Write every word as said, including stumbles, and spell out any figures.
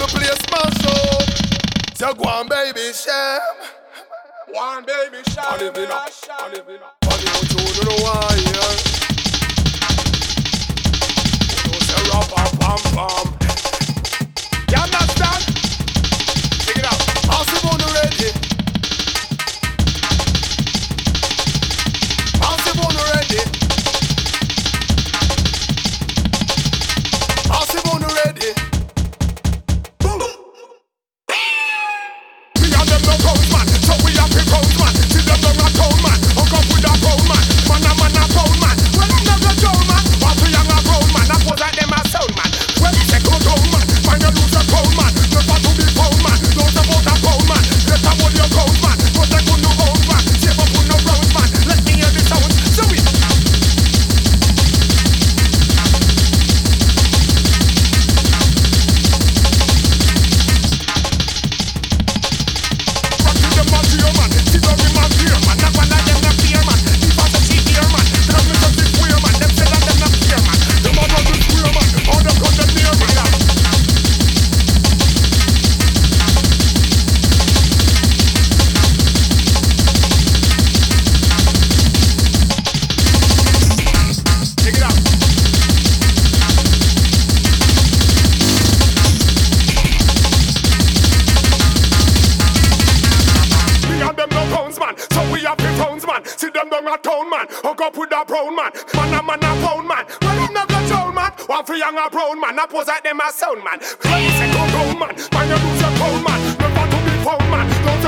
place smash up. So go on, baby, sham. One baby sham. I live in a, I live in a. I live in a wire. You say rapper, pam pam. You understand? Check it out. Massive on the ready. Massive on the ready. Massive on the ready. Boom. We and them no cold man, so we have to cold man. See them no not cold man, hook up with a cold man. Man a man a cold man. Well I'm not a cold man, but we young a cold man. I pose like them a sound man. Well it's a cold cold man, find you lose a cold man. Never to be cold man, don't about a cold man. Let them hold your cold man, but they could no old man. Save up with no round man, let me hear the sound. So we hook up with a brown man. Man a man a pound man. Well I'm not a town man. One for young a brown man. I pose like them a sound man. Well it's a go man. Man you lose a pound man. Never to be found man. Don't